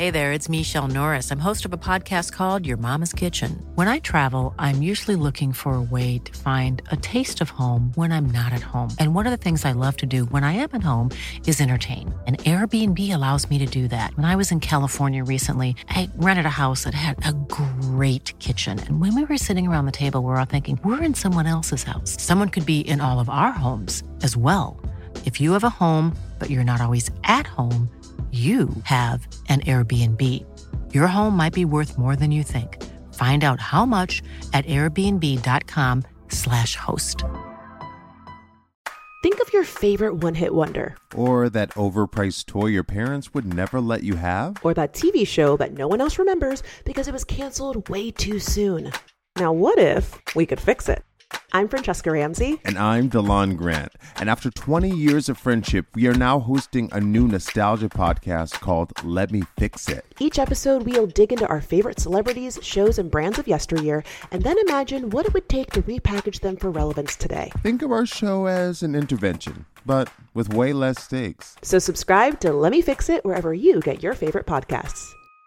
Hey there, it's Michelle Norris. I'm host of a podcast called Your Mama's Kitchen. When I travel, I'm usually looking for a way to find a taste of home when I'm not at home. And one of the things I love to do when I am at home is entertain. And Airbnb allows me to do that. When I was in California recently, I rented a house that had a great kitchen. And when we were sitting around the table, we were all thinking, we're in someone else's house. Someone could be in all of our homes as well. If you have a home, but you're not always at home, you have an Airbnb. Your home might be worth more than you think. Find out how much at airbnb.com/host. Think of your favorite one-hit wonder. Or that overpriced toy your parents would never let you have. Or that TV show that no one else remembers because it was canceled way too soon. Now what if we could fix it? I'm Francesca Ramsey. And I'm DeLon Grant. And after 20 years of friendship, we are now hosting a new nostalgia podcast called Let Me Fix It. Each episode, we'll dig into our favorite celebrities, shows, and brands of yesteryear, and then imagine what it would take to repackage them for relevance today. Think of our show as an intervention, but with way less stakes. So subscribe to Let Me Fix It wherever you get your favorite podcasts.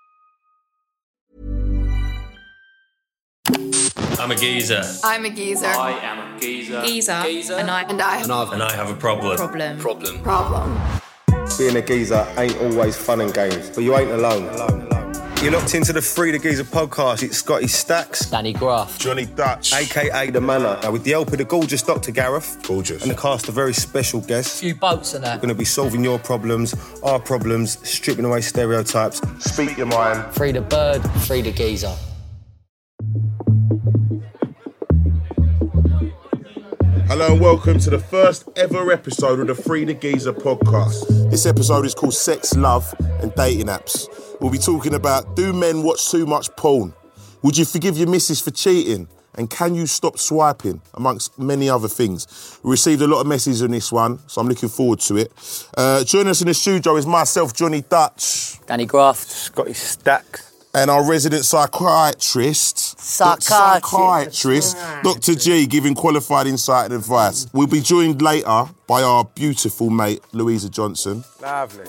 I'm a geezer. I'm a geezer. I am a geezer. Geezer. And I have a problem. Problem. Being a geezer ain't always fun and games, but you ain't alone. You're locked into the Free the Geezer podcast. It's Scotty Stacks, Danny Graff, Johnny Dutch, a.k.a. The Manor. Now, with the help of the gorgeous Dr. Gareth. Gorgeous. And the cast of very special guests. a few boats and that. We're going to be solving your problems, our problems, stripping away stereotypes. Speak your mind. Free the bird, free the geezer. Hello and welcome to the first ever episode of the Free the Geezer podcast. This episode is called Sex, Love and Dating Apps. We'll be talking about, do men watch too much porn? Would you forgive your missus for cheating? And can you stop swiping? Amongst many other things. We received a lot of messages on this one, so I'm looking forward to it. Joining us in the studio is myself, Johnny Dutch. Danny Graff. Scotty Stacks. And our resident psychiatrist, Dr. G, giving qualified insight and advice. We'll be joined later by our beautiful mate, Louisa Johnson. Lovely.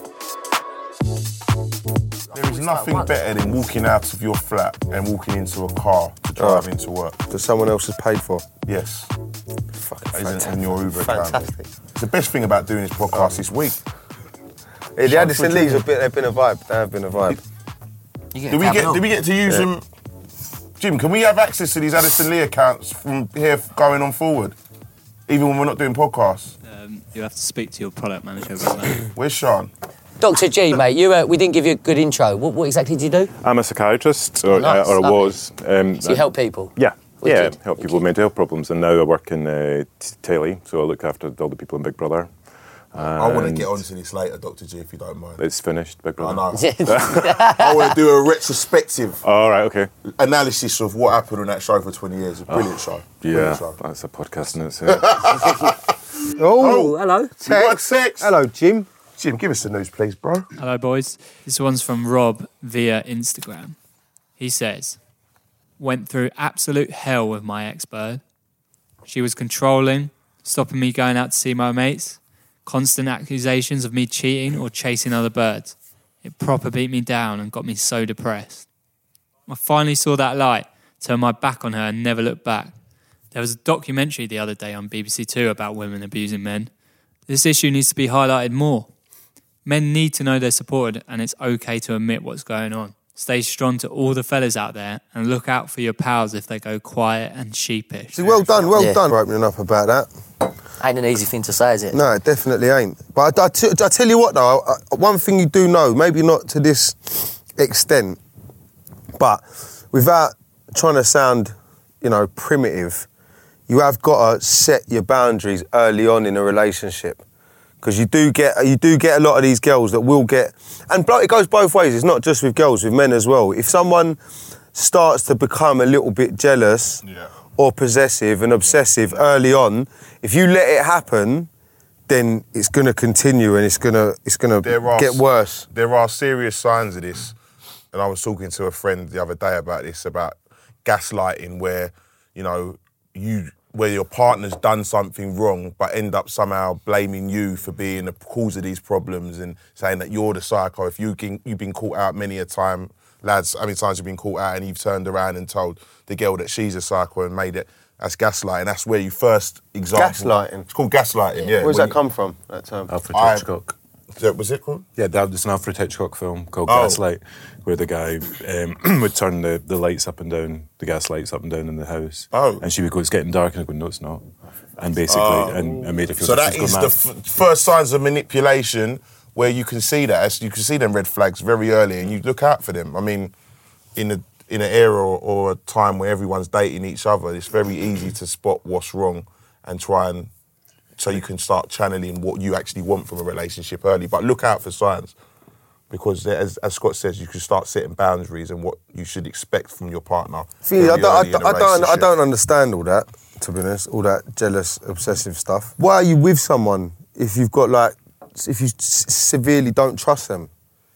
There is nothing better than walking out of your flat and walking into a car to drive into work. That someone else has paid for. Yes. Fucking That isn't fantastic. on your Uber account. Fantastic. It's the best thing about doing this podcast this week. Yeah, the Addison Lees they've been a vibe. They have been a vibe. Do we get to use them? Jim, can we have access to these Addison Lee accounts from here going on forward? Even when we're not doing podcasts? You have to speak to your product manager about that. Where's Sean? Dr. G, mate, we didn't give you a good intro. What exactly do you do? I'm a psychiatrist, or I was. So you help people? Yeah, Wicked. help people with mental health problems. And now I work in telly, so I look after all the people in Big Brother. I want to get onto this later, Dr. G, if you don't mind. It's finished, Big Brother. I know. I want to do a retrospective All right, okay. analysis of what happened on that show for 20 years. A brilliant show. Yeah, Brilliant show. that's a podcast in itself. Oh, hello. You got sex? Hello, Jim. Jim, give us the news, please, bro. Hello, boys. This one's from Rob via Instagram. He says, went through absolute hell with my ex-bird. She was controlling, stopping me going out to see my mates, constant accusations of me cheating or chasing other birds. It proper beat me down and got me so depressed. I finally saw that light, turned my back on her and never looked back. There was a documentary the other day on BBC Two about women abusing men. This issue needs to be highlighted more. Men need to know they're supported and it's okay to admit what's going on. Stay strong to all the fellas out there and look out for your pals if they go quiet and sheepish. See, well done for opening up about that. Ain't an easy thing to say, is it? No, it definitely ain't. But I tell you what, though, one thing you do know, maybe not to this extent, but without trying to sound, primitive, you have got to set your boundaries early on in a relationship. Because you do get a lot of these girls that will get, and it goes both ways. It's not just with girls, with men as well. If someone starts to become a little bit jealous or possessive and obsessive early on, if you let it happen, then it's going to continue and it's going to get worse. There are serious signs of this, and I was talking to a friend the other day about this, about gaslighting, where where your partner's done something wrong but end up somehow blaming you for being the cause of these problems and saying that you're the psycho. If you've been caught out many a time, lads, how many times you've been caught out and you've turned around and told the girl that she's a psycho and made it, that's gaslighting. That's where you first example. Gaslighting? It's called gaslighting, yeah. Where does that come from, that term? Alfred Hitchcock. Was it called? Yeah, there's an Alfred Hitchcock film called Gaslight, where the guy would turn the lights up and down, the gas lights up and down in the house. Oh. And she would go, it's getting dark, and I'd go, no, it's not. And basically, and made her feel so that that she's is gone the mad. first signs of manipulation where you can see that. You can see them red flags very early and you look out for them. I mean, in an era or a time where everyone's dating each other, it's very easy to spot what's wrong and try and so you can start channeling what you actually want from a relationship early. But look out for signs, because as Scott says, you can start setting boundaries and what you should expect from your partner. I don't understand all that, to be honest, all that jealous, obsessive stuff. Why are you with someone if you've got if you severely don't trust them?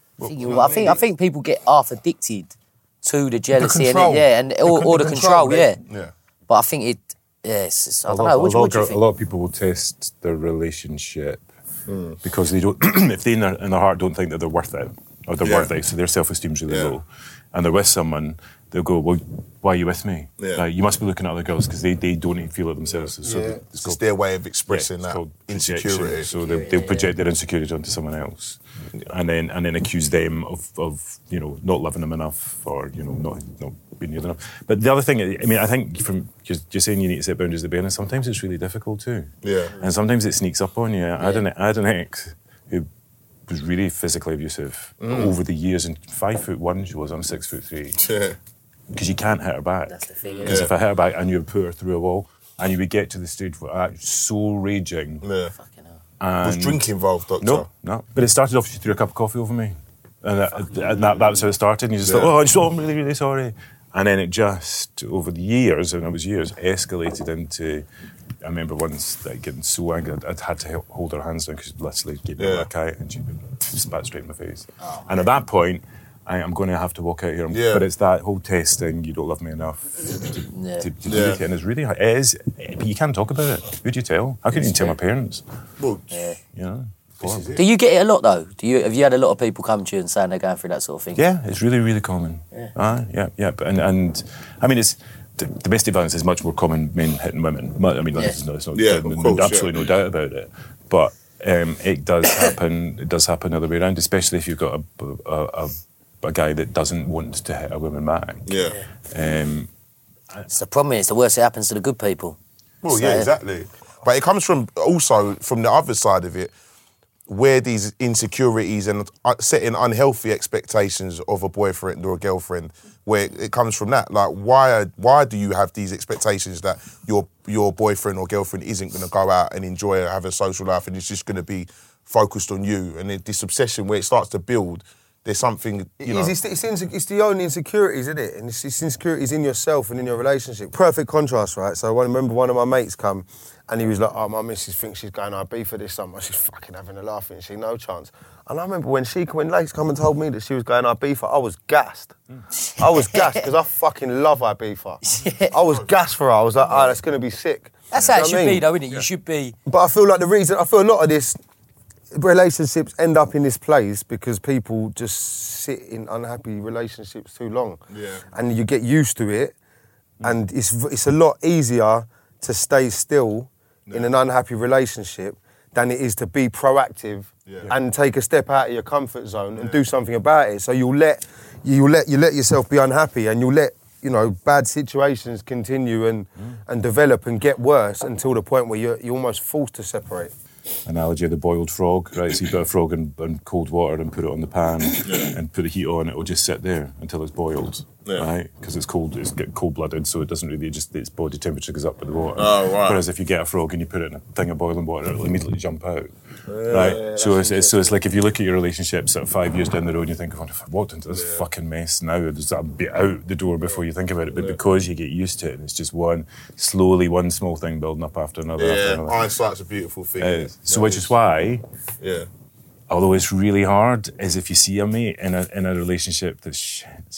I think people get half addicted to the jealousy control. or the control, yeah. But I think I don't know. What do you think? A lot of people will test their relationship because they don't, if they in their heart don't think that they're worth it or they're worthy, so their self-esteem's really low, and they're with someone, they'll go, well, why are you with me? You must be looking at other girls because they don't even feel it themselves. So it's their way of expressing that insecurity. So they'll project their insecurity onto someone else, and then accuse them of not loving them enough or not being near enough. But the other thing, I mean, I think from just saying you need to set boundaries at the beginning, sometimes it's really difficult too. Yeah. And sometimes it sneaks up on you. I had an ex who was really physically abusive over the years, and 5'1" she was, I'm 6'3". Yeah. Because you can't hit her back. That's the thing. Because if I hit her back, I knew I'd put her through a wall, and you would get to the stage where I was so raging. Yeah. Fucking hell. Was drink involved, Doctor? No. But it started off, she threw a cup of coffee over me. And that was how it started. And you just thought, I'm really, really sorry. And then it just, over the years, and it was years, escalated into, I remember once getting so angry, I'd had to hold her hands down because she literally gave me a kite and she spat straight in my face. Oh, and at that point, I'm going to have to walk out here. But it's that whole testing, you don't love me enough to do it. And it's really hard. It is, but you can't talk about it. Who'd you tell? How can you tell my parents? Well, Do you get it a lot though? Have you had a lot of people come to you and saying they're going through that sort of thing? Yeah, it's really, really common. Yeah. And I mean, it's domestic violence is much more common men hitting women. I mean, there's absolutely no doubt about it. But it does happen. It does happen the other way around, especially if you've got a guy that doesn't want to hit a woman back. Yeah. It's the problem. It's the worst it happens to the good people. Well, yeah, exactly. But it comes from the other side of it, where these insecurities and setting unhealthy expectations of a boyfriend or a girlfriend, where it comes from that. Like, why do you have these expectations that your boyfriend or girlfriend isn't going to go out and enjoy or have a social life and it's just going to be focused on you? And this obsession where it starts to build, there's something, It's the own insecurities, isn't it? And it's insecurities in yourself and in your relationship. Perfect contrast, right? So I remember one of my mates come and he was like, oh, my missus thinks she's going to Ibiza this summer. She's fucking having a laugh, and she no chance. And I remember when Lace come and told me that she was going to Ibiza, I was gassed. I was gassed because I fucking love Ibiza. I was gassed for her. I was like, that's going to be sick. That's how it should be, though, isn't it? You should be. But I feel like a lot of this, relationships end up in this place because people just sit in unhappy relationships too long. Yeah. And you get used to it, and it's a lot easier to stay still in an unhappy relationship than it is to be proactive and take a step out of your comfort zone and do something about it. So you let yourself be unhappy, and you'll let bad situations continue and develop and get worse until the point where you're almost forced to separate. Analogy of the boiled frog, right? So you put a frog in cold water and put it on the pan and put the heat on, it will just sit there until it's boiled, right? Because it's cold, it's cold-blooded, so it doesn't really, its body temperature goes up with the water. Oh, right. Whereas if you get a frog and you put it in a thing of boiling water, it'll immediately jump out, right? So it's like if you look at your relationships at 5 years down the road and you think, oh, if I walked into this fucking mess now, I'd be out the door before you think about it. But because you get used to it, and it's just one small thing building up after another. After another. Hindsight's a beautiful thing. So which is why, although it's really hard, is if you see a mate in a relationship that's shit,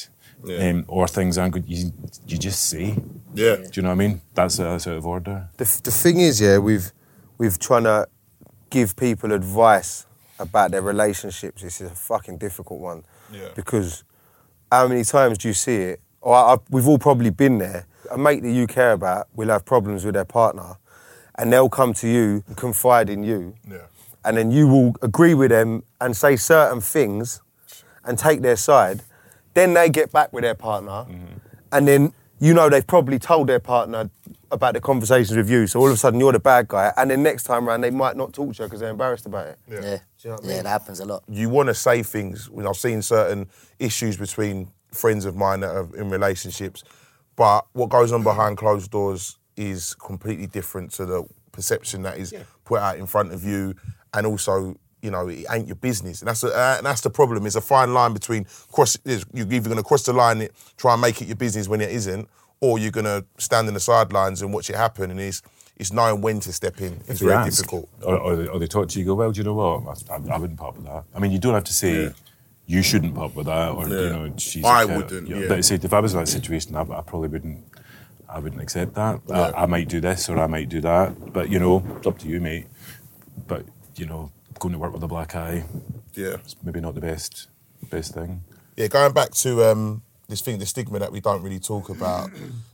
or things aren't good, you just say. Yeah. Do you know what I mean? That's out of order. The thing is, yeah, we've trying to give people advice about their relationships. This is a fucking difficult one. Yeah. Because how many times do you see it? We've all probably been there. A mate that you care about will have problems with their partner, and they'll come to you and confide in you. Yeah. And then you will agree with them and say certain things and take their side. Then they get back with their partner, and then they've probably told their partner about the conversations with you, so all of a sudden you're the bad guy, and then next time around they might not talk to you because they're embarrassed about it. Yeah. Do you know what I mean? That happens a lot. You want to say things. When I've seen certain issues between friends of mine that are in relationships, but what goes on behind closed doors is completely different to the perception that is put out in front of you, and also, it ain't your business. And that's the problem. It's a fine line between you're either going to cross the line, try and make it your business when it isn't, or you're going to stand in the sidelines and watch it happen. And it's knowing when to step in. It's very difficult. Or they talk to you, go, well, do you know what? I wouldn't put up with that. I mean, you don't have to say you shouldn't put up with that, or she's. I wouldn't. Yeah. But if I was in that situation, I probably wouldn't. I wouldn't accept that. Yeah. I might do this or I might do that. But it's up to you, mate. But going to work with a black eye, it's maybe not the best thing. Yeah, going back to this thing, the stigma that we don't really talk about,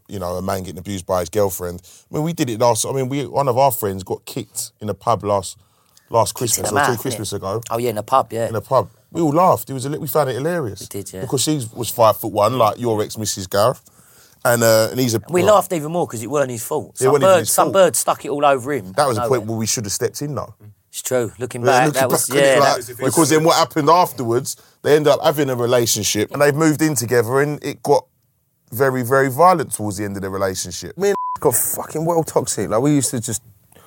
a man getting abused by his girlfriend. I mean, we did it one of our friends got kicked in a pub last Christmas or 2 Christmas ago. Oh yeah, in a pub, yeah. In a pub. We all laughed. We found it hilarious. We did, yeah. Because she was 5'1", like your ex-Mrs. Gareth. And he's a... We laughed even more because it weren't his fault. Some bird stuck it all over him. That was a point where we should have stepped in, though. It's true. Looking back, that was... Because then what happened afterwards, they ended up having a relationship and they've moved in together and it got very, very violent towards the end of the relationship. Me and got fucking well toxic. Like, we used to just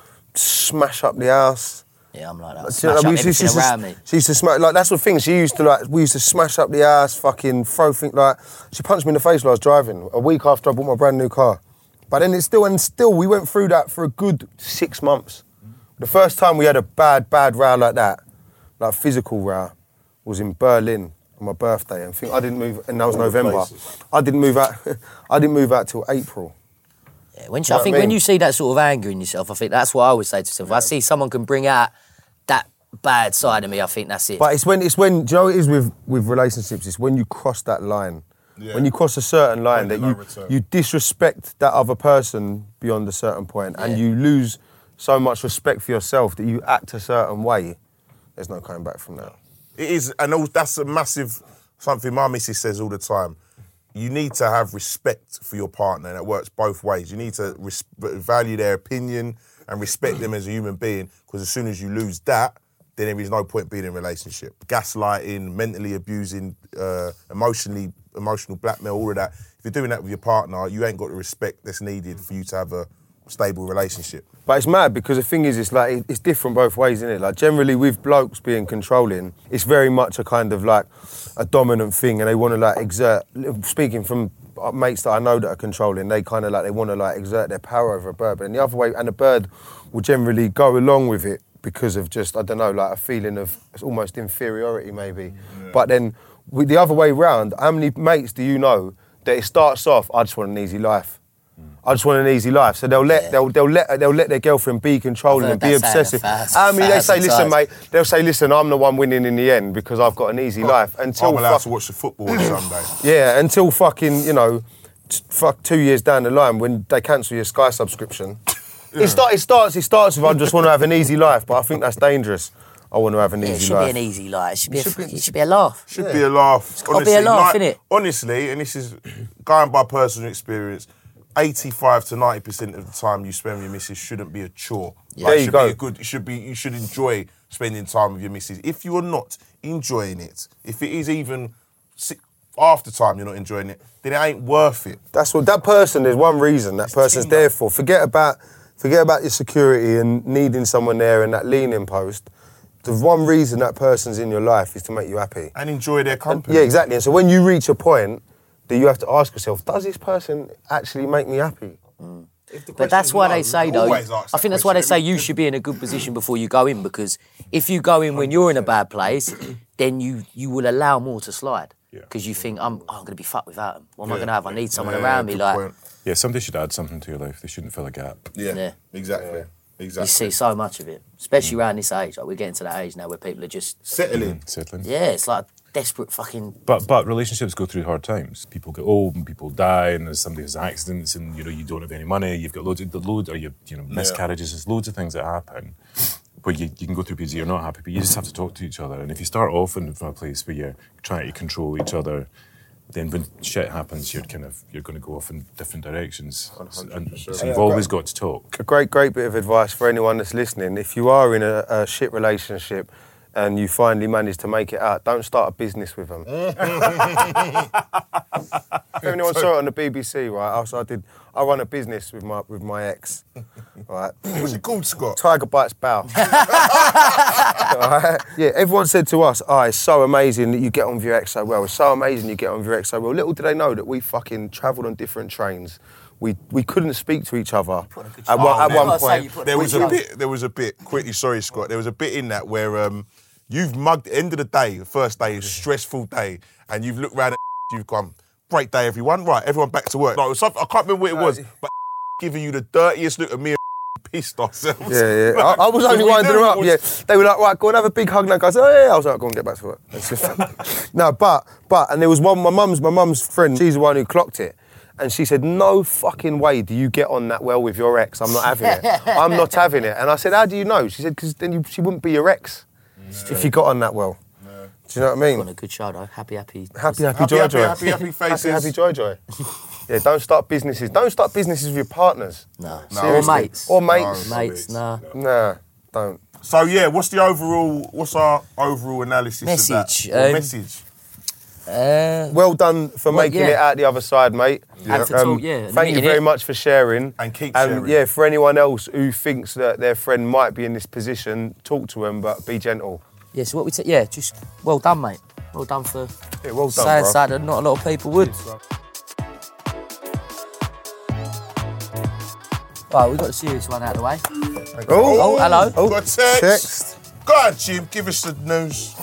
smash up the house. Yeah, I'm like that. Smash up everything around me. She used to smash... Like, that's the thing. We used to smash up the house, fucking throw things... Like, she punched me in the face while I was driving, a week after I bought my brand new car. But then we went through that for a good 6 months. The first time we had a bad row like that, like physical row, was in Berlin on my birthday. And I didn't move, and that was November. I didn't move out till April. Yeah, when you see that sort of anger in yourself, I think that's what I always say to myself. If I see someone can bring out that bad side of me, I think that's it. But it's when do you know what it is with relationships? It's when you cross that line. Yeah. When you cross a certain line that you disrespect that other person beyond a certain point, and you lose so much respect for yourself that you act a certain way. There's no coming back from that. It is, and that's a massive something my missus says all the time. You need to have respect for your partner, and it works both ways. You need to value their opinion and respect them as a human being, because as soon as you lose that, then there is no point being in a relationship. Gaslighting, mentally abusing, emotional blackmail, all of that. If you're doing that with your partner, you ain't got the respect that's needed for you to have a stable relationship. But it's mad because the thing is, it's different both ways, isn't it? Like, generally with blokes being controlling, it's very much a kind of like a dominant thing, and they want to like exert. Speaking from mates that I know that are controlling, they kind of like they want to like exert their power over a bird. But in the other way, and a bird will generally go along with it because of just, I don't know, like a feeling of almost inferiority maybe. Yeah. But then with the other way round, how many mates do you know that it starts off, I just want an easy life. I just want an easy life. So they'll let their girlfriend be controlling and be obsessive. I mean, they say, listen, mate. They'll say, listen, I'm the one winning in the end because I've got an easy life. Until I'm allowed to watch the football on Sunday. Yeah, until fucking 2 years down the line when they cancel your Sky subscription. Yeah. It starts with I just want to have an easy life, but I think that's dangerous. I want to have an easy life. It should be an easy life. It should be a laugh. Should be a laugh. It's got to be a laugh, innit? Honestly, and this is going by personal experience, 85 to 90% of the time you spend with your missus shouldn't be a chore. Yeah. There you go. You should enjoy spending time with your missus. If you are not enjoying it, if it is even half the time you're not enjoying it, then it ain't worth it. That's what that person. There's one reason that person's there for. Forget about your security and needing someone there and that leaning post. The one reason that person's in your life is to make you happy and enjoy their company. Yeah, exactly. And so when you reach a point that you have to ask yourself, does this person actually make me happy? Mm. But that's why they say, though, I think that's why they say you should be in a good position before you go in, because if you go in when you're in a bad place, then you will allow more to slide. because you think, I'm going to be fucked without them. What am I going to have? I need someone around me. Like, yeah, somebody should add something to your life. They shouldn't fill a gap. Yeah, exactly. You see so much of it, especially around this age. Like, we're getting to that age now where people are just settling. Yeah, it's like desperate fucking. But relationships go through hard times. People get old and people die, and there's somebody has accidents, and you don't have any money. You've got loads, or miscarriages. There's loads of things that happen where you can go through periods you're not happy, but you just have to talk to each other. And if you start off from a place where you're trying to control each other, then when shit happens, you're going to go off in different directions. 100%. And so you've always got to talk. A great bit of advice for anyone that's listening. If you are in a shit relationship and you finally manage to make it out, don't start a business with them. If anyone saw it on the BBC, right? I run a business with my ex, right? What's it called, Scott? Tiger Bites Bow. Right? Yeah, everyone said to us, it's so amazing that you get on with your ex so well. It's so amazing you get on with your ex so well. Little did they know that we fucking travelled on different trains. We couldn't speak to each other at one point. There was a bit, quickly, sorry, Scott, there was a bit in that where you've mugged, end of the day, the first day is a stressful day, and you've looked around at you've gone, great day, everyone. Right, everyone back to work. No, it was something, I can't remember what it was, but giving you the dirtiest look, and me and pissed ourselves. Yeah. I was only winding her up. Yeah, they were like, right, go and have a big hug. And I go, I was like, go and get back to work. No, but and there was one. My mum's friend. She's the one who clocked it. And she said, no fucking way do you get on that well with your ex. I'm not having it. I'm not having it. And I said, how do you know? She said, because then she wouldn't be your ex if you got on that well. No. Do you know what I mean? On a good show though. Happy, joy. Happy faces. Happy, joy. Yeah, don't start businesses. Don't start businesses with your partners. No. Or mates. Nah, don't. So yeah, what's our overall analysis message? Of that? Message. Well done for making it out the other side, mate. And for talk, thank you very much for sharing. And keep sharing. Yeah, for anyone else who thinks that their friend might be in this position, talk to them, but be gentle. Yeah, so what we just well done, mate. Well done for well done, saying that not a lot of people would. Right, we've got a serious one out of the way. Oh, hello. Oh, got a text. Go on, Jim, give us the news.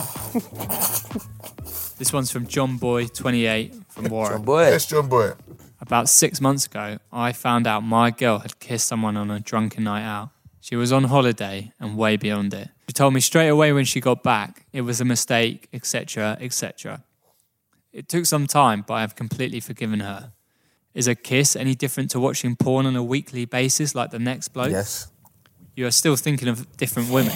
This one's from John Boy, 28, from Warren. John Boy. Yes, John Boy. About 6 months ago, I found out my girl had kissed someone on a drunken night out. She was on holiday and way beyond it. She told me straight away when she got back it was a mistake, etc., etc. It took some time, but I have completely forgiven her. Is a kiss any different to watching porn on a weekly basis like the next bloke? Yes. You are still thinking of different women.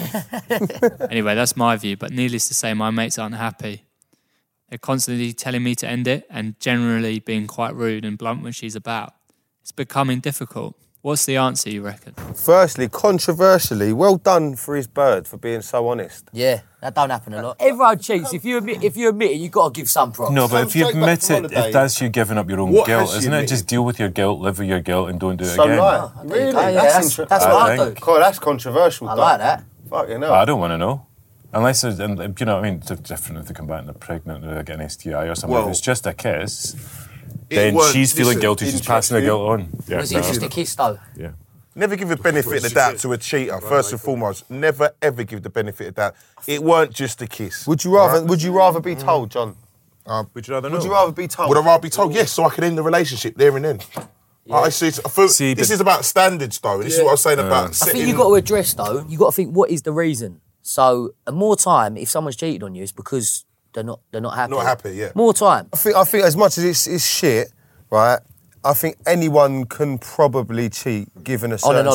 Anyway, that's my view, but needless to say, my mates aren't happy. They're constantly telling me to end it and generally being quite rude and blunt when she's about. It's becoming difficult. What's the answer, you reckon? Firstly, controversially, well done for his bird for being so honest. Yeah, that don't happen a lot. Everyone cheats. If you admit it, you've got to give some props. No, but if you admit it, if that's you giving up your own guilt, isn't it? Just deal with your guilt, live with your guilt, and don't do it again. Right. Really? That's what I do. God, that's controversial. I like that. Fucking hell. I don't want to know. Unless, you know what I mean, it's different if they come back and they're pregnant or they get an STI or something. Well, if it's just a kiss, then she's feeling guilty, she's passing her guilt on. Yeah, was it just a kiss though? Yeah. Never give the benefit of the doubt to a cheater, first and foremost. Never, ever give the benefit of the doubt. It weren't just a kiss. Would you rather be told, John? Would you rather know? Would you rather be told? Would I rather be told? Yes, so I could end the relationship there and then. Yeah. This is about standards, though. This is what I was saying about setting... I think you've got to address, though, you've got to think, what is the reason? So, more time, if someone's cheated on you, it's because they're not happy. Not happy, yeah. More time. I think as much as it's shit, right, I think anyone can probably cheat given a certain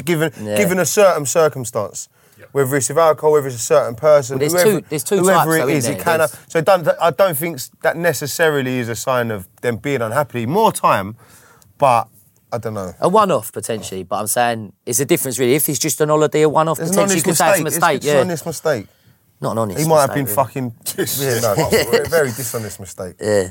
given a certain circumstance. Yep. Whether it's with alcohol, whether it's a certain person, there's two whoever types, it is, it can. So I don't think that necessarily is a sign of them being unhappy. More time, but I don't know. A one-off potentially, but I'm saying it's a difference really. If it's just an holiday, a one-off, potentially you could say it's a mistake. It's an honest mistake. Not an honest mistake. He might have been fucking very dishonest mistake. Yeah.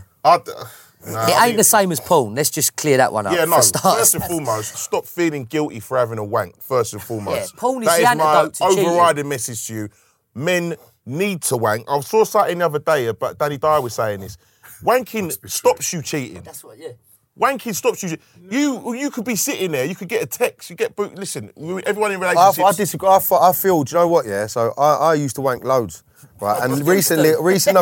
It ain't the same as porn. Let's just clear that one up. Yeah, no. First and foremost, stop feeling guilty for having a wank. First and foremost, yeah, porn is the antidote to cheating. Overriding message to you: men need to wank. I saw something the other day, but Danny Dyer was saying this: wanking stops you cheating. That's what, yeah. Wanking stops you. You could be sitting there, you could get a text, you get... Listen, everyone in relationships... I disagree. I feel, do you know what, yeah? So I used to wank loads, right? And recently, honestly,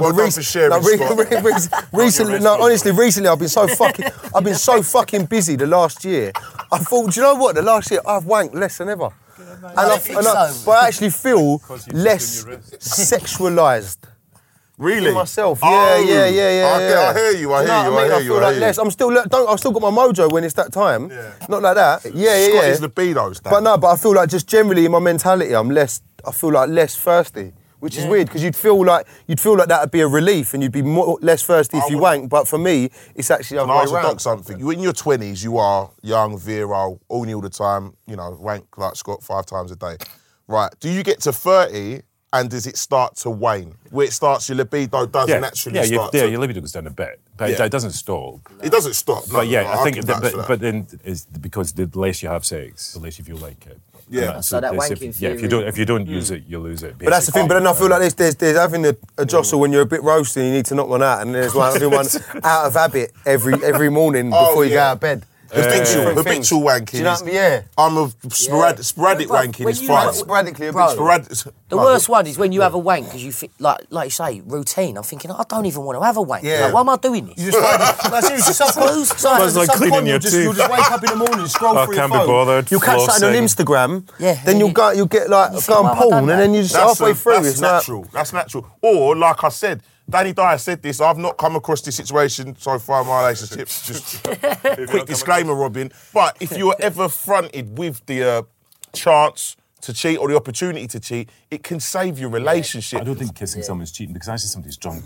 I've been so fucking busy the last year. I thought, do you know what? The last year, I've wanked less than ever. But I actually feel less sexualised. Really? Myself, yeah. I hear you. I feel like less. I've still got my mojo when it's that time. Yeah. Not like that. Scotty's libido, But I feel like just generally in my mentality, I feel like less thirsty, which is weird because you'd feel like that would be a relief and you'd be less thirsty if you wank. But for me, it's actually the other way around. Something. You in your 20s, you are young, virile, horny all the time. You know, wank like Scott 5 times a day. Right? Do you get to 30? And does it start to wane? Where it starts, your libido does naturally start to... your libido goes down a bit, but it doesn't stop. It doesn't stop. But I think but then it's because the less you have sex, the less you feel like it. Yeah. So that wanking theory... if you don't use it, you lose it. Basically. But that's the thing. But then I feel like there's having a jostle when you're a bit roasty and you need to knock one out, and there's one out of habit every morning before you get out of bed. Habitual wanking. Do you know what I mean? Yeah. I'm a sporadic wanking is fine. Sporadically, the worst one is when you have a wank because you feel like you say routine. I'm thinking I don't even want to have a wank. Yeah. Like, why am I doing this? You just It's like cleaning your teeth. You'll just wake up in the morning, scroll through your phone. Can't be bothered. You'll catch something on Instagram. Yeah. Then you'll get like go on porn, and then you just halfway through. That's natural. That's natural. Or like I said. Danny Dyer said this, I've not come across this situation so far in my relationships. Just quick disclaimer, Robin. But if you're ever fronted with the chance to cheat or the opportunity to cheat, it can save your relationship. I don't think kissing someone's cheating because actually somebody's drunk.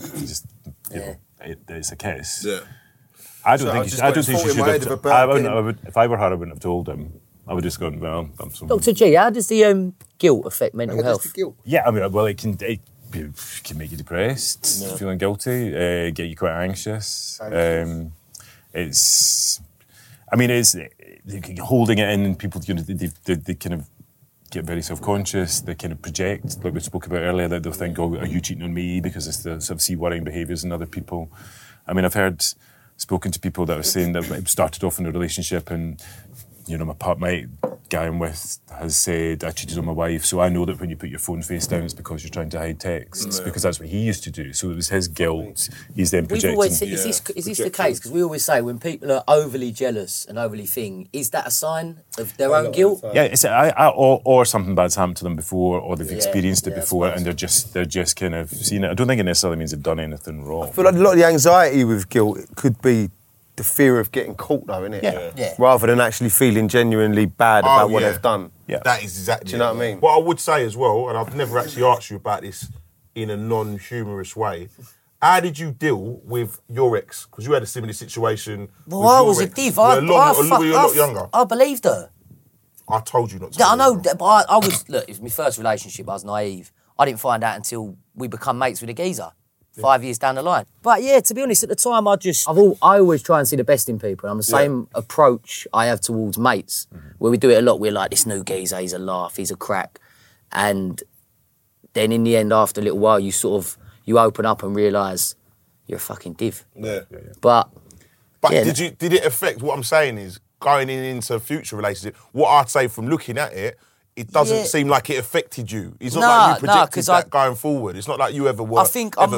It's a kiss. Yeah. I don't think she should have. If I were her, I wouldn't have told him. I would just go, well, I'm so... Dr. G, how does the guilt affect mental health? Yeah, I mean, well, it can make you depressed, feeling guilty, get you quite anxious. It's holding it in, and people, they kind of get very self-conscious. They kind of project, like we spoke about earlier, that they'll think, "Oh, are you cheating on me?" Because it's the sort of see worrying behaviours in other people. I mean, I've spoken to people that are saying that it started off in a relationship and. My guy I'm with has said I cheated on my wife, so I know that when you put your phone face down, it's because you're trying to hide texts, because that's what he used to do. So it was his guilt. He's then projecting. Is this the case? Because we always say when people are overly jealous and overly is that a sign of their own guilt? Yeah, it's or something bad's happened to them before, or they've experienced it before, and they're just kind of seeing it. I don't think it necessarily means they've done anything wrong. I feel like a lot of the anxiety with guilt could be the fear of getting caught, though, innit? Yeah. Rather than actually feeling genuinely bad about what they've done. Yeah. That is exactly. Do you know what I mean? What I would say as well, and I've never actually asked you about this in a non-humorous way. How did you deal with your ex? Because you had a similar situation. Well, I was a div. You're a lot younger. I believed her. I told you not to. Yeah, I know, but I was. Look, it was my first relationship. I was naive. I didn't find out until we become mates with a geezer. 5 years down the line. But yeah, to be honest, at the time, I always try and see the best in people. I'm the same approach I have towards mates, where we do it a lot. We're like, this new geezer, he's a laugh, he's a crack. And then in the end, after a little while, you open up and realise you're a fucking div. Yeah. But did it affect, what I'm saying is, going into future relationship, what I'd say from looking at it, it doesn't seem like it affected you. It's not like you projected that going forward. It's not like you ever were. I think I'm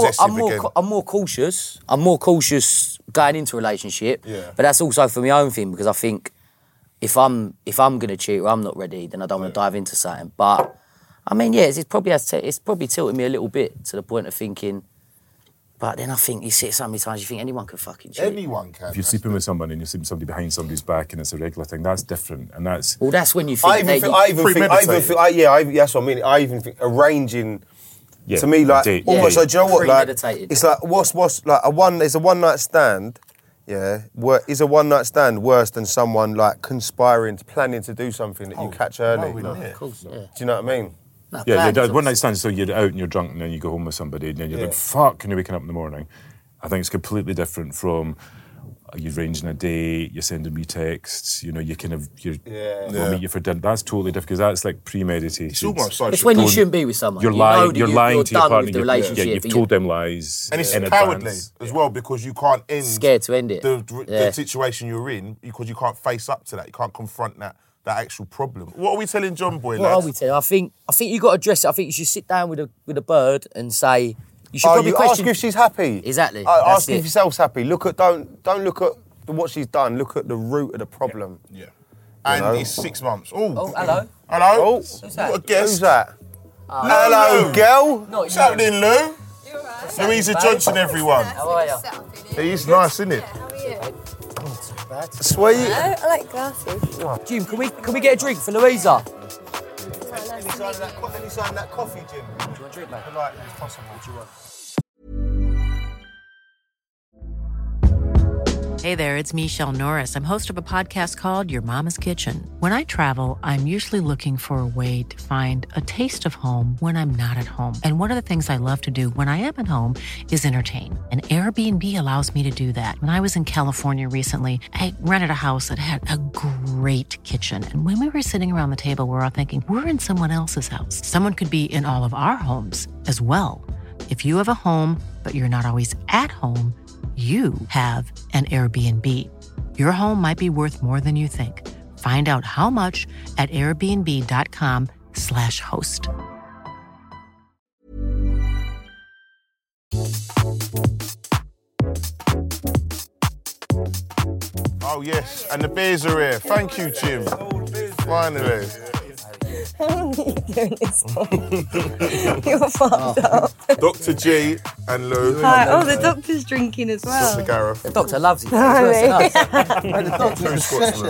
more cautious. I'm more cautious going into a relationship. Yeah. But that's also for my own thing, because I think if I'm gonna cheat or I'm not ready, then I don't want to dive into something. But I mean, it's probably tilted me a little bit to the point of thinking. But then I think you see it so many times, you think anyone can fucking cheat. Anyone can. If you're sleeping with someone and you're sleeping with somebody behind somebody's back and it's a regular thing, that's different. And that's... Well, that's when you think... that's what I mean. I even think arranging... to me, like, almost like, do you know what? Like, it's like, what's like, is a one-night stand, is a one-night stand worse than someone, like, conspiring, planning to do something that you catch early? Of course, yeah. Do you know what I mean? No, one night stand, so you're out and you're drunk and then you go home with somebody and then you're like, fuck, and you're waking up in the morning. I think it's completely different from you're arranging a date, you're sending me texts, you know, you kind of, Yeah. we'll meet you for dinner. That's totally different, because that's like premeditated. It's almost social. It's when you shouldn't be with someone. You're You lying. know that You're lying to your done partner. with the relationship. You've but told them lies. And it's in cowardly advance. as well, because you can't end scared to end it. the situation you're in, because you can't face up to that. You can't confront that actual problem. What are we telling John Boy, What lads? are we telling? I think you got to address it. I think you should sit down with a bird and say. You should probably you question. ask if she's happy. Exactly. Ask that's if yourself's happy. Don't look at what she's done. Look at the root of the problem. Yeah. And it's 6 months. Ooh. Oh, hello. Hello? Oh. Who's that? What a guest. Who's that? Hello, Hello, girl. What's happening, Lou? Louisa Johnson, everyone. How are you? He's nice, isn't it? Sweet. I like glasses. Jim, can we get a drink for Louisa? Any sign of that coffee, Jim? Do you want a drink, mate? Politely as possible. What do you want? Hey there, it's Michelle Norris. I'm host of a podcast called Your Mama's Kitchen. When I travel, I'm usually looking for a way to find a taste of home when I'm not at home. And one of the things I love to do when I am at home is entertain. And Airbnb allows me to do that. When I was in California recently, I rented a house that had a great kitchen. And when we were sitting around the table, we were all thinking, we're in someone else's house. Someone could be in all of our homes as well. If you have a home, but you're not always at home, you have an Airbnb. Your home might be worth more than you think. Find out how much at airbnb.com/host. Oh, yes. And the beers are here. Thank you, Jim. Finally. How long are you doing this for? You're fucked up. Dr. G and Lou. Hi. Oh, the doctor's drinking as well. Dr. Gareth. The doctor loves it. Really? Lou's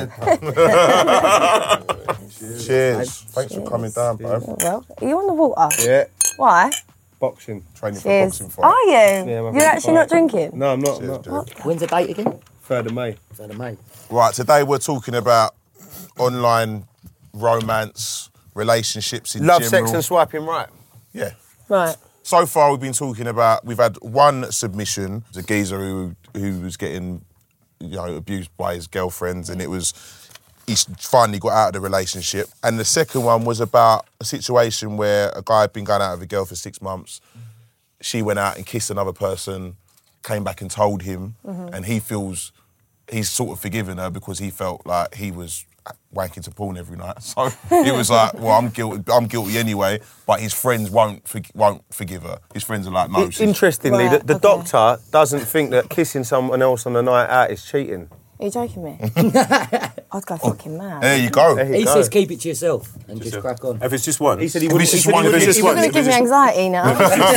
got some. Cheers. Thanks for coming down, bro. Well, are you on the water? Yeah. Why? Boxing. Training for a Cheers. boxing fight. Are you? Yeah, You're actually not drinking? No, I'm not. Cheers, I'm not. dude. When's the date again? 3rd of May. 3rd of May. Right, today we're talking about online romance, relationships in Love, general. sex and swiping right. Yeah. Right. So far we've been talking about, we've had one submission, a geezer who was getting, abused by his girlfriends, and he's finally got out of the relationship. And the second one was about a situation where a guy had been going out with a girl for 6 months. She went out and kissed another person, came back and told him, and he feels he's sort of forgiven her because he felt like he was wanking to porn every night. So he was like, well, I'm guilty anyway, but his friends won't forgive her. His friends are like, no. Interestingly, Right, the okay. doctor doesn't think that kissing someone else on a night out is cheating. Are you joking me? I'd go fucking mad. There you go. There you He go. says keep it to yourself and just crack on. If it's just one. He said he If wouldn't. it's just he said one- he if it's wouldn't- just You're one- going to give me anxiety now.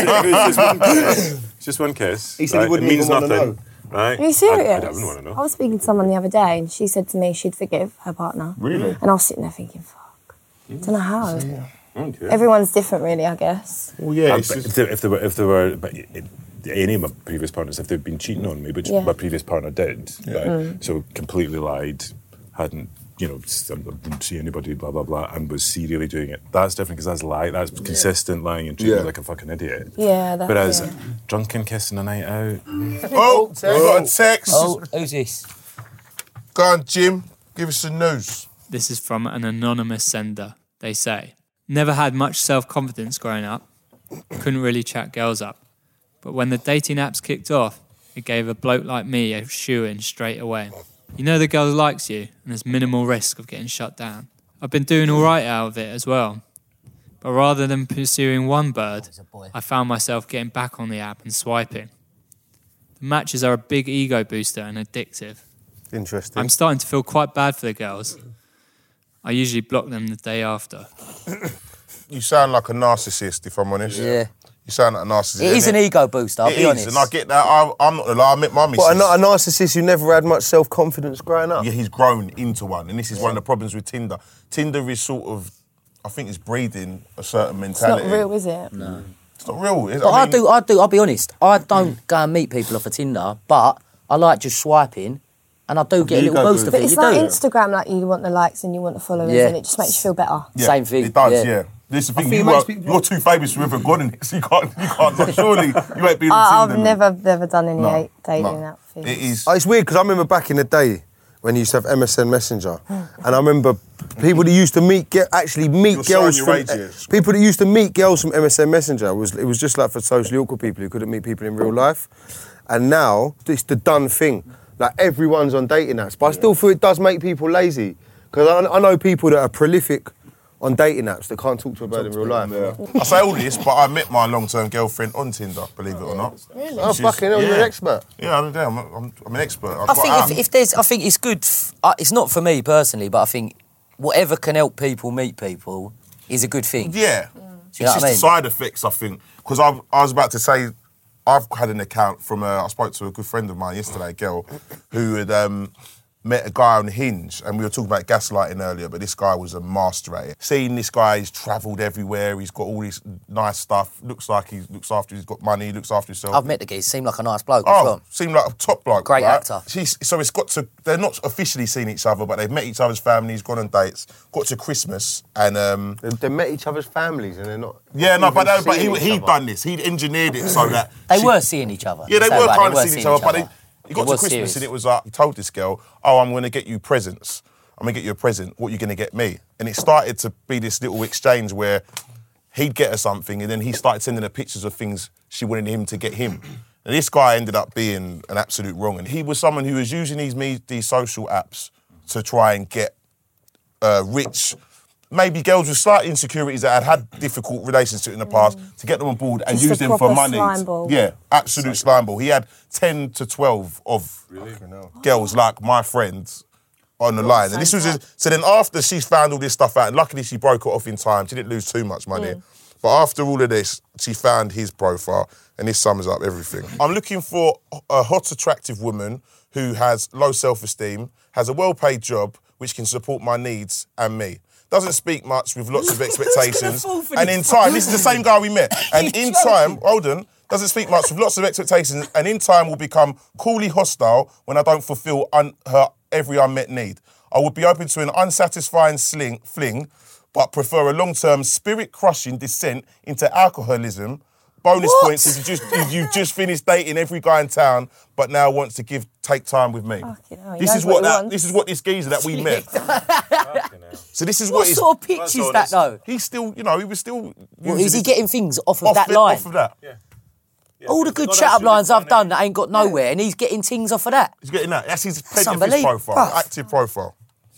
Just one kiss. He said he right? wouldn't It means even wanna nothing. know. Right? Are you serious? I wouldn't want to know. I was speaking to someone the other day and she said to me she'd forgive her partner. Really? And I was sitting there thinking, fuck. Don't know how. Okay. Everyone's different, really, I guess. Well, yeah. But if there were, but any of my previous partners, if they'd been cheating on me, which Yeah. my previous partner did, right? So completely lied, hadn't, didn't see anybody, blah blah blah, and was serially doing it. That's different because that's lie. That's consistent lying and treating me like a fucking idiot. Yeah, that's Whereas it. drunken kissing a night out. Oh, we got a text. Oh, who's this? Go on, Jim. Give us some news. This is from an anonymous sender. They say, never had much self-confidence growing up. Couldn't really chat girls up. But when the dating apps kicked off, it gave a bloke like me a shoe-in straight away. You know the girl likes you, and there's minimal risk of getting shut down. I've been doing all right out of it as well. But rather than pursuing one bird, I found myself getting back on the app and swiping. The matches are a big ego booster and addictive. Interesting. I'm starting to feel quite bad for the girls. I usually block them the day after. You sound like a narcissist, if I'm honest. Yeah. You sound like a narcissist. It is an ego booster, I'll It be is, honest. and I get that. I'm not gonna lie, I met my missus. But a narcissist who never had much self-confidence growing up. Yeah, he's grown into one, and this is one of the problems with Tinder. Tinder is sort of, I think it's breeding a certain It's not mentality. real, is it? No. It's not real. But I do, I'll be honest, I don't go and meet people off of Tinder, but I like just swiping, and I do get a little boost of But it. it's You like do. Instagram, like you want the likes and you want the followers, Yeah. and it just makes you feel better. Yeah, Same thing. It does, yeah. This is the I thing. think it makes You're too famous for ever gone in it, so you can't. Surely you ain't been. I've never done any dating app things. It is. It's weird because I remember back in the day when you used to have MSN Messenger, and I remember people that used to meet You're girls showing from your age here. people that used to meet girls from MSN Messenger. It was just like for socially awkward people who couldn't meet people in real life, and now it's the done thing. Like everyone's on dating apps, but I still feel it does make people lazy because I know people that are prolific on dating apps that can't talk to a bird in real life. Yeah. I say all this, but I met my long-term girlfriend on Tinder, believe it or not. Really? Oh, fucking hell, you're an expert. Yeah, I'm an expert. I think if there's, I think it's good. It's not for me personally, but I think whatever can help people meet people is a good thing. Yeah. Do you know It's what just I mean? the side effects, I think. Because I was about to say, I've had an account from I spoke to a good friend of mine yesterday, a girl, who had met a guy on Hinge, and we were talking about gaslighting earlier, but this guy was a master at it. Seeing this guy, he's travelled everywhere, he's got all this nice stuff, looks like he looks after, he's got money, he looks after himself. I've met the guy, he seemed like a nice bloke as well. Seemed like a top bloke. Great right? actor. So it's got to, they're not officially seen each other, but they've met each other's families, gone on dates, got to Christmas, and... They met each other's families and they're not... Yeah, no, but seeing each he'd other. done this. He'd engineered it so that... They were seeing each other. Yeah, they Say were about it, kind of were seeing each other, but he got It to was Christmas serious. and it was like, he told this girl, oh, I'm going to get you presents. I'm going to get you a present. What are you going to get me? And it started to be this little exchange where he'd get her something and then he started sending her pictures of things she wanted him to get him. And this guy ended up being an absolute wrong. And he was someone who was using these social apps to try and get rich, maybe girls with slight insecurities that had difficult relationships in the past, to get them on board and Just use a them for proper money. slime ball. Yeah, absolute slime ball. He had 10 to 12 of girls like my friends on the line. And this was so then after she found all this stuff out, and luckily she broke it off in time, she didn't lose too much money. But after all of this, she found his profile, and this sums up everything. I'm looking for a hot, attractive woman who has low self-esteem, has a well-paid job, which can support my needs and me. Doesn't speak much with lots of expectations. And in time, this is the same guy we met. And in time, hold on, doesn't speak much with lots of expectations, and in time will become coolly hostile when I don't fulfill her every unmet need. I would be open to an unsatisfying fling, but prefer a long-term spirit-crushing descent into alcoholism. Bonus points if you've just finished dating every guy in town, but now wants to take time with me. This is what this geezer that we met. So this is what sort of pitch is that though? He's still, he was still. Is he getting things off of that line? Off of that. Yeah. All the good chat-up lines I've done that ain't got nowhere, and he's getting things off of that. He's getting that. That's his profile, unbelievable. active profile.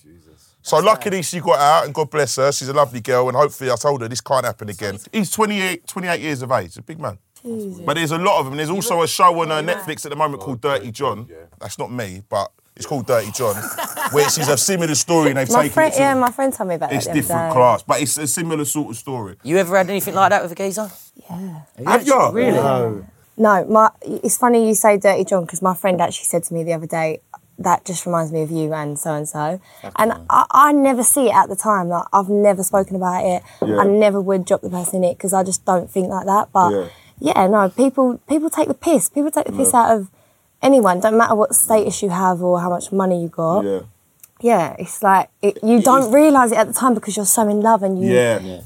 So luckily she got out, and God bless her. She's a lovely girl, and hopefully I told her this can't happen again. He's 28 years of age, a big man. Jesus. But there's a lot of them. There's also a show on Netflix at the moment called Dirty John. That's not me, but it's called Dirty John, where she's a similar story and they've taken it to... my friend told me about It's that the other different day. class, but it's a similar sort of story. You ever had anything like that with a geezer? Yeah. Have you? Really? No, it's funny you say Dirty John because my friend actually said to me the other day, that just reminds me of you and so-and-so. And I never see it at the time. Like, I've never spoken about it. Yeah. I never would drop the person in it because I just don't think like that. But yeah, no, people take the piss. People take the piss out of anyone. Don't matter what status you have or how much money you got. Yeah, it's like, you don't realise it at the time because you're so in love and you,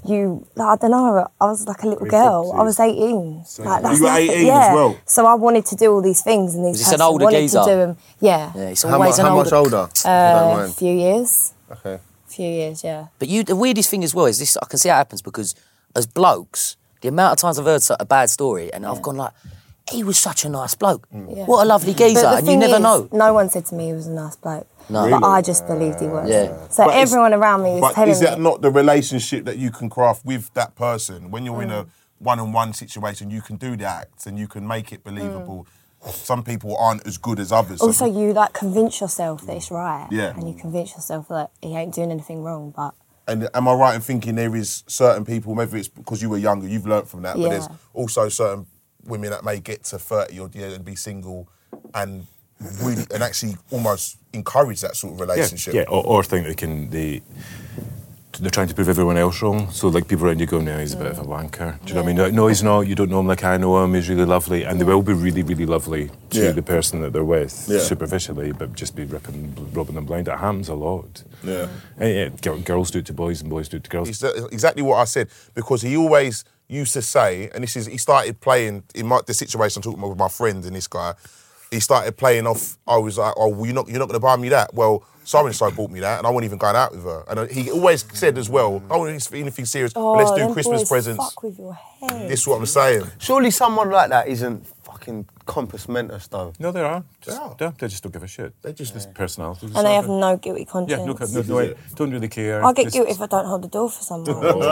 I don't know, I was like a little girl. I was 18. Like, that's You were nothing. 18 as well? So I wanted to do all these things and these Was this an persons older wanted geezer? to do them. Yeah. It's always How much older? A few years. Okay. Few years, yeah. But the weirdest thing as well is this, I can see how it happens because as blokes, the amount of times I've heard a bad story and I've gone like, he was such a nice bloke. Yeah. What a lovely geezer. But the And you thing never is, know. No one said to me he was a nice bloke. No. But I just believed he was. Yeah. So But everyone around me is But telling is that me. not the relationship that you can craft with that person? When you're in a one-on-one situation, you can do the acts and you can make it believable. Some people aren't as good as others. Also, you like convince yourself that it's right. Yeah. And you convince yourself that he ain't doing anything wrong, but... And am I right in thinking there is certain people, maybe it's because you were younger, you've learnt from that, but there's also certain women that may get to 30 or and be single and really and actually almost encourage that sort of relationship. Yeah, or think they're trying to prove everyone else wrong. So like people around you go, no, he's a bit of a wanker. Do you know what I mean? Like, no, he's not. You don't know him like I know him. He's really lovely, and they will be really, really lovely to the person that they're with superficially, but just be robbing them blind. It happens a lot. Yeah. And, girls do it to boys, and boys do it to girls. It's exactly what I said, because he always used to say, and he started playing in the situation I'm talking about with my friend and this guy. He started playing off. I was like, "Oh, well, you're not going to buy me that." Well, so and so bought me that, and I wasn't even going out with her. And he always said as well, "Oh, anything serious? Let's do Christmas presents." Fuck with your head. This is what I'm saying. Surely someone like that isn't fucking compass mentis though. No, they are. They just don't give a shit. They just personalities. And they have no guilty conscience. Yeah, no, don't really care. I get guilty if I don't hold the door for someone.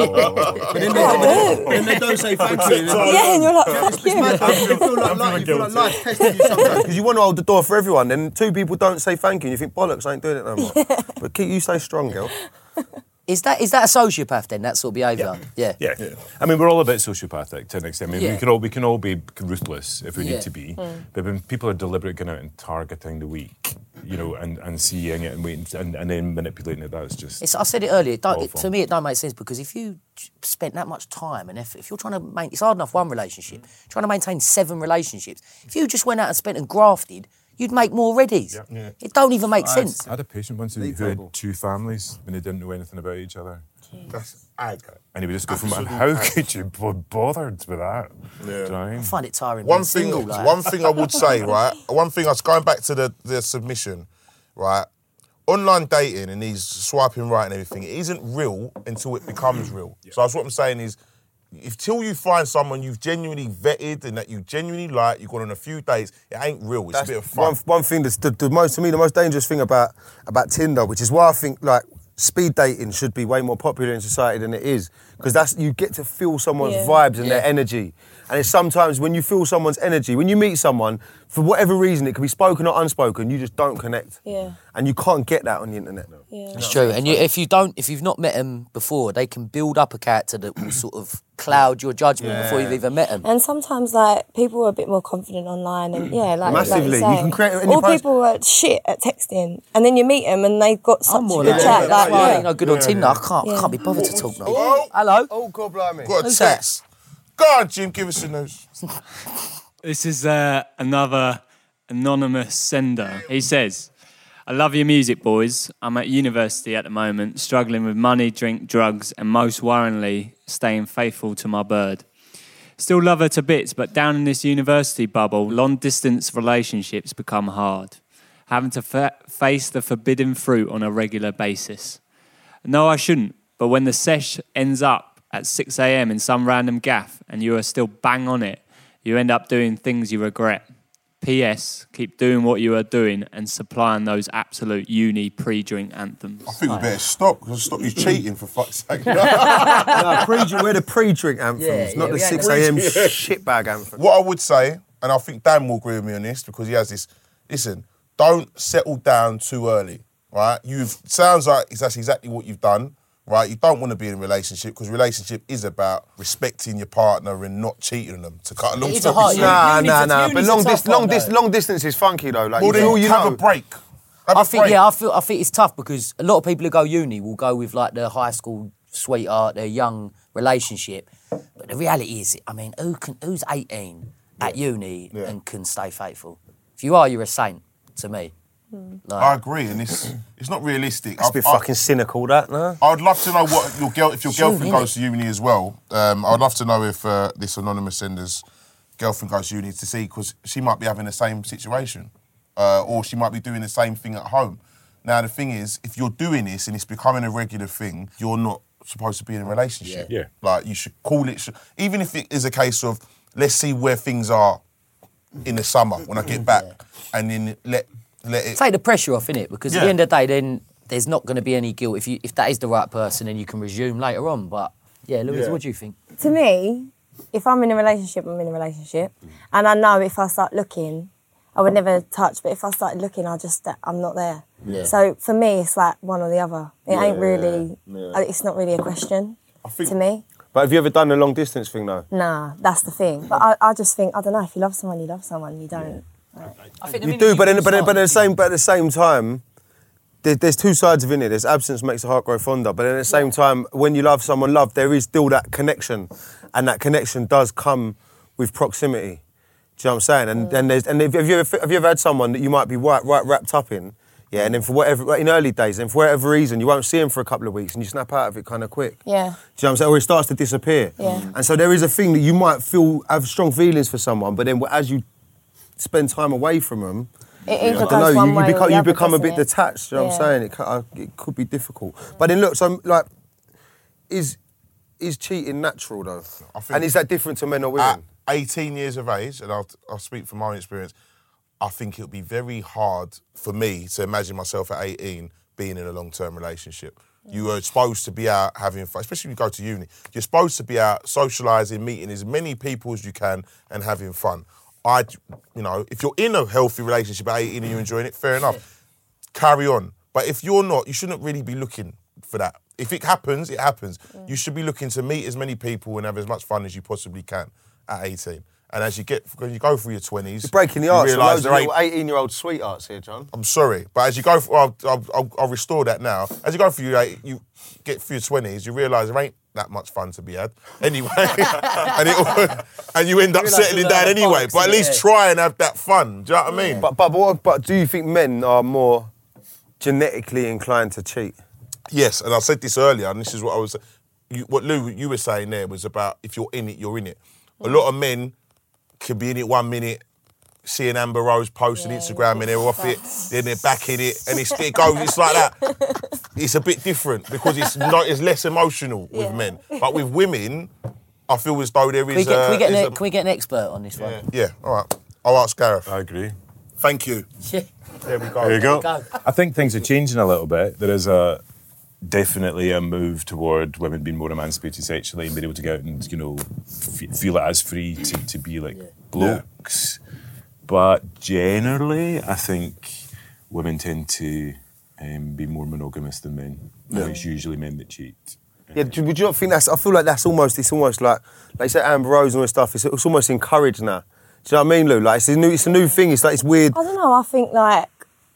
But then they don't say thank you. Yeah, and you're like, fuck you. You feel like life's testing you sometimes. Because you want to hold the door for everyone, then two people don't say thank you, and you think, bollocks, I ain't doing it no more. But you stay strong, girl. Is that a sociopath then, that sort of behaviour? Yeah. I mean, we're all a bit sociopathic to an extent. I mean, we can all be ruthless if we need to be. But when people are deliberate going out and targeting the weak, and seeing it and waiting and then manipulating it, that's just. I said it earlier. To me, it don't make sense, because if you spent that much time and effort, if you're trying to maintain, it's hard enough one relationship, trying to maintain 7 relationships. If you just went out and spent and grafted, you'd make more readies. Yeah. It don't even make sense. I had a patient once who had 2 families when they didn't know anything about each other. That's ag. And he would just go from, how could you be bothered with that? Yeah. Do you know what I mean? I find it tiring. One thing I would say, right? One thing I was going back to the submission, right? Online dating and these swiping right and everything, it isn't real until it becomes real. Yeah. So that's what I'm saying is, until you find someone you've genuinely vetted and that you genuinely like, you've gone on a few dates, it ain't real. It's a bit of fun. One thing that's the most dangerous thing about Tinder, which is why I think like speed dating should be way more popular in society than it is, because you get to feel someone's vibes and their energy. And it's sometimes when you feel someone's energy, when you meet someone, for whatever reason, it can be spoken or unspoken, you just don't connect. Yeah. And you can't get that on the internet. Yeah. It's true. And if you've not met them before, they can build up a character that will sort of cloud your judgment before you've even met them. And sometimes, like, people are a bit more confident online, and massively. Like you can create. All people are shit at texting, and then you meet them, and they've got such a good chat. I ain't no good on Tinder. I can't be bothered to talk now. Hello. Oh God, blimey. Got a text. Go on, Jim. Give us the news. This is another anonymous sender. He says, I love your music, boys. I'm at university at the moment, struggling with money, drink, drugs, and most worryingly, staying faithful to my bird. Still love her to bits, but down in this university bubble, long-distance relationships become hard. Having to face the forbidden fruit on a regular basis. No, I shouldn't, but when the sesh ends up at 6 a.m. in some random gaff and you are still bang on it, you end up doing things you regret. P.S. Keep doing what you are doing and supplying those absolute uni pre-drink anthems. I think we better stop you cheating, for fuck's sake. We're the pre-drink anthems, not the 6 a.m. shitbag anthems. What I would say, and I think Dan will agree with me on this because he has this, listen, don't settle down too early, right? Sounds like that's exactly what you've done. Right, you don't want to be in a relationship because relationship is about respecting your partner and not cheating on them. To cut a long story short. Nah. But long distance is funky though. Like, well, you have a break. I think it's tough because a lot of people who go uni will go with like their high school sweetheart, their young relationship. But the reality is, I mean, who's 18 at uni and can stay faithful? If you are, you're a saint to me. Like, I agree, and it's not realistic. It's a bit fucking cynical, that, no? I'd love to know if your girlfriend goes to uni as well. I'd love to know if this anonymous sender's girlfriend goes to uni to see, because she might be having the same situation, or she might be doing the same thing at home. Now, the thing is, if you're doing this and it's becoming a regular thing, you're not supposed to be in a relationship. Yeah. Like, you should call it, even if it is a case of, let's see where things are in the summer when I get back, and then let it take the pressure off, innit? Because at the end of the day, then there's not going to be any guilt if that is the right person, and you can resume later on. But Louise, what do you think? To me, if I'm in a relationship, I'm in a relationship, and I know if I start looking, I would never touch. But if I started looking, I'm not there. Yeah. So for me, it's like one or the other. It ain't really. It's not really a question to me. But have you ever done a long distance thing though? Nah, that's the thing. But I just think, I don't know, if you love someone, you love someone. You don't. You do, but at the same time, there's two sides of it. There's absence makes the heart grow fonder, but at the same time, when you love someone, there is still that connection, and that connection does come with proximity. Do you know what I'm saying? And have you ever had someone that you might be right wrapped up in, and then for whatever, in early days, and for whatever reason, you won't see him for a couple of weeks, and you snap out of it kind of quick. Yeah. Do you know what I'm saying? Or it starts to disappear. Yeah. And so there is a thing that you might have strong feelings for someone, but then as you spend time away from them, you become a bit detached. You know what I'm saying? It could be difficult. But then look, so like, is cheating natural though? And is that different to men or women? At 18 years of age, and I'll speak from my own experience, I think it would be very hard for me to imagine myself at 18 being in a long-term relationship. You are supposed to be out having fun, especially when you go to uni. You're supposed to be out socialising, meeting as many people as you can and having fun. If you're in a healthy relationship at 18 and you're enjoying it, fair enough. Carry on. But if you're not, you shouldn't really be looking for that. If it happens, it happens. You should be looking to meet as many people and have as much fun as you possibly can at 18. And when you go through your 20s... You're breaking the arts. Loads of 18-year-old sweethearts here, John. I'm sorry, but as you go through... I'll restore that now. As you go through you get through your 20s, you realise there ain't that much fun to be had anyway. and you end up settling down anyway. But at least try and have that fun. Do you know what I mean? But do you think men are more genetically inclined to cheat? Yes, and I said this earlier, and this is what I was... What Lou, you were saying there was about if you're in it, you're in it. A lot of men could be in it 1 minute, seeing Amber Rose post on Instagram and they're off it, then they're back in it, and it goes, it's like that. It's a bit different because it's less emotional with men. But with women, I feel as though there is... Can we get an expert on this one? Yeah, all right. I'll ask Gareth. I agree. Thank you. Yeah. There we go. There you go. I think things are changing a little bit. There is definitely a move toward women being more emancipated sexually and being able to go out and, feel it as free to be like blokes. Yeah. But generally, I think women tend to be more monogamous than men. Yeah. And it's usually men that cheat. Yeah, would you not think that's... I feel like it's almost like you say Amber Rose and all this stuff, it's almost encouraged now. Do you know what I mean, Lou? Like, it's a new thing, it's like, it's weird. I don't know, I think, like,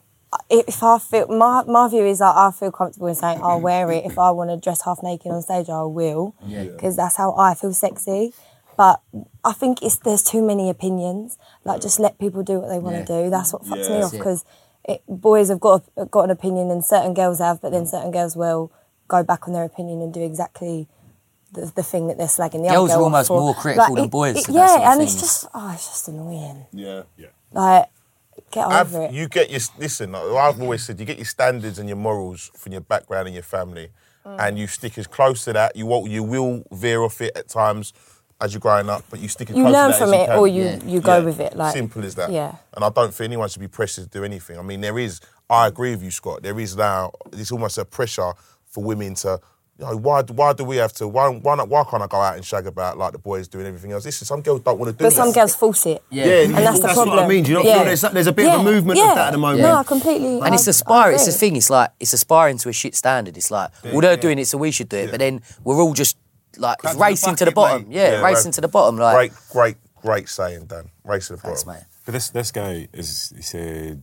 if I feel... My view is that I feel comfortable in saying, I'll wear it. If I want to dress half naked on stage, I will. Because that's how I feel sexy. But I think there's too many opinions. Like, just let people do what they want to do. That's what fucks me off, because boys have got an opinion and certain girls have, but then certain girls will go back on their opinion and do exactly the thing that they're slagging the other girl Girls are almost for. more critical than boys. And it's just annoying. Yeah. Like, get over it. You get your... Listen, I've always said, you get your standards and your morals from your background and your family, and you stick as close to that. You will veer off it at times as you're growing up, but you stick as close to that as you can. You learn from it, or you go with it. Like, simple as that. Yeah. And I don't think anyone should be pressured to do anything. I mean, I agree with you, Scott. There is now... It's almost a pressure for women to... why do we have to... Why can't I go out and shag about like the boys doing everything else? Listen, some girls don't want to do that. But some girls force it. Yeah, and that's the problem. What I mean. Do you not feel there's a bit of a movement of that at the moment? No, completely. And it's it's the thing, it's like, it's aspiring to a shit standard. It's like, they're doing it, so we should do it. But then we're all just, like, racing to the bottom. Racing to the bottom. Like. Great saying, Dan. Race to the bottom. Thanks, mate. But this guy, he said,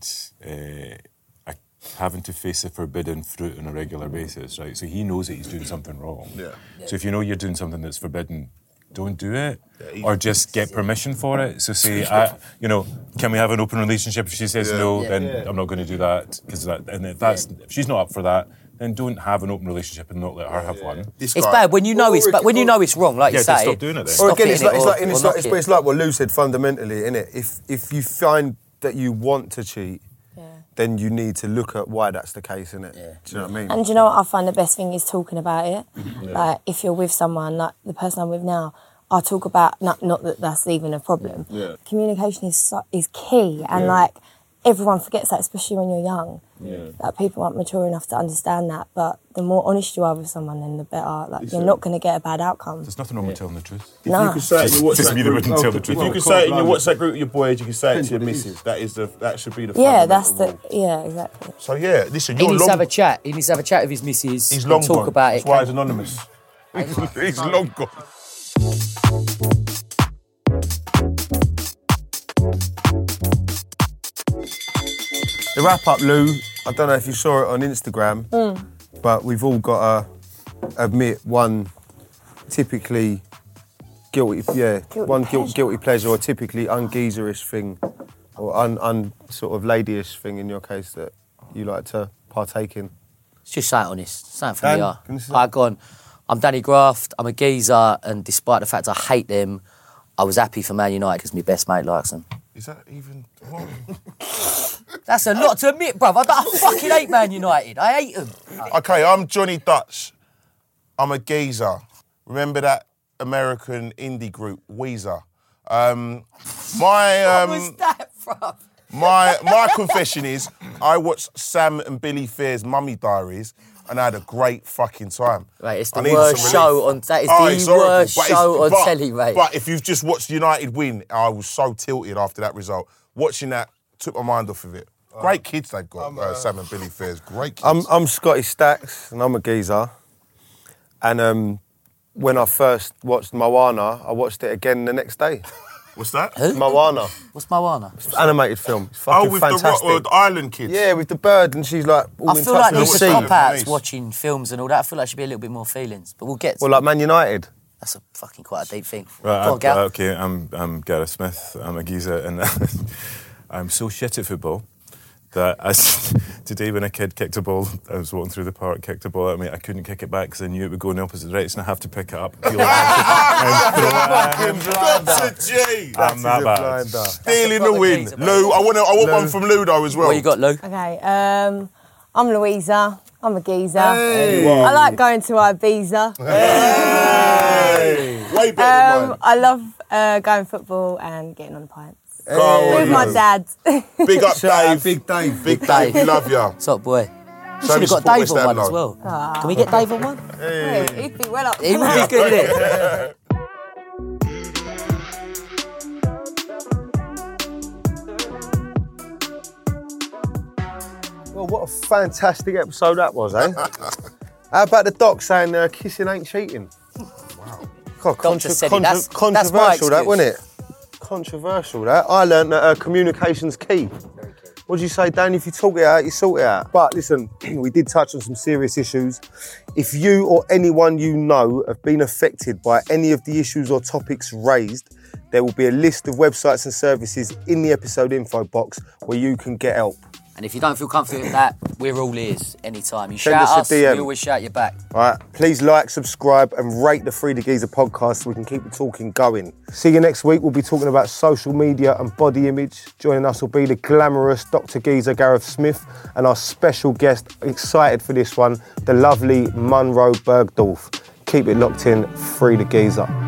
having to face the forbidden fruit on a regular basis, right? So he knows that he's doing something wrong. Yeah. So if you know you're doing something that's forbidden, don't do it, or just get permission for it. So say, can we have an open relationship? If she says no, then I'm not going to do that, if she's not up for that, then don't have an open relationship and not let her have one. It's bad when you know it's wrong, like you say. Stop doing it then. Or again, it's like what Lou said fundamentally, innit? If you find that you want to cheat, then you need to look at why that's the case, innit? Yeah. Do you know what I mean? And do you know what I find the best thing is talking about it? Like, if you're with someone, like the person I'm with now, I'll talk about, not that that's even a problem. Yeah. Communication is key, and like, everyone forgets that, especially when you're young. Yeah. Like, people aren't mature enough to understand that, but the more honest you are with someone, then the better. Like, you're not going to get a bad outcome. There's nothing wrong with telling the truth. If you could say it in your WhatsApp group, if you could say it in your WhatsApp group with your boys, you can say it to your missus. That should be the exactly. So listen, he needs to have a chat. He needs to have a chat with his missus. He's long talk gone. about That's it. why he's anonymous. He's long gone. The wrap up, Lou. I don't know if you saw it on Instagram, but we've all got to admit one typically guilty pleasure or typically ungeezerish thing or sort of ladyish thing in your case that you like to partake in. It's just something honest, something from the heart. I'm Danny Graft, I'm a geezer, and despite the fact I hate them, I was happy for Man United because my best mate likes them. Is that even... That's a lot to admit, bruv. I fucking hate Man United. I hate them. Okay, I'm Johnny Dutch. I'm a geezer. Remember that American indie group, Weezer? What was that, bruv? My confession is, I watched Sam and Billy Fair's Mummy Diaries, and I had a great fucking time. Right, it's the worst show on... That is the worst show on telly, mate. But if you've just watched United win, I was so tilted after that result. Watching that took my mind off of it. Great kids they've got, Sam and Billy Fair's. Great kids. I'm Scotty Stacks, and I'm a geezer. And when I first watched Moana, I watched it again the next day. What's that? Who? Moana. What's Moana? It's an animated film. It's fucking with fantastic. the island kids? Yeah, with the bird, and she's like all I in feel touch like with the there's sea. cop-outs watching films and all that. I feel like there should be a little bit more feelings. But we'll get to Well, like Man United. That's a fucking quite a deep thing. Right, Go on, Gal. okay, I'm Gareth Smith. I'm a geezer, and I'm so shit at football that today when a kid kicked a ball, I was walking through the park, kicked a ball at me, I couldn't kick it back because I knew it would go in the opposite direction. I have to pick it up, peel it out, and throw it. That's a G. I'm that bad. Stealing the win. Lou, I want one from Ludo as well. What you got, Lou? Okay, I'm Louisa. I'm a geezer. Hey. I like going to Ibiza. Hey. Way better than mine. I love going football and getting on the pints. Hey. With my dad. Big up, Dave. Big Dave. Big Dave, we love ya. Top boy. You should have got Dave on one as well. Can we get Dave on one? Hey, he'd be well up. He would be good at it. Well, what a fantastic episode that was, eh? How about the doc saying kissing ain't cheating? Wow. God, Doctor said it. That's my controversial, that, excuse. wasn't it? Controversial, that. I learned that communication's key. What do you say, Dan? If you talk it out, you sort it out. But listen, we did touch on some serious issues. If you or anyone you know have been affected by any of the issues or topics raised, there will be a list of websites and services in the episode info box where you can get help. And if you don't feel comfortable with that, we're all ears anytime. You Send shout us a us, DM. we always shout you back. All right, please like, subscribe and rate the Free the Geezer podcast so we can keep the talking going. See you next week. We'll be talking about social media and body image. Joining us will be the glamorous Dr. Geezer Gareth Smith and our special guest, excited for this one, the lovely Munro Bergdorf. Keep it locked in, Free the Geezer.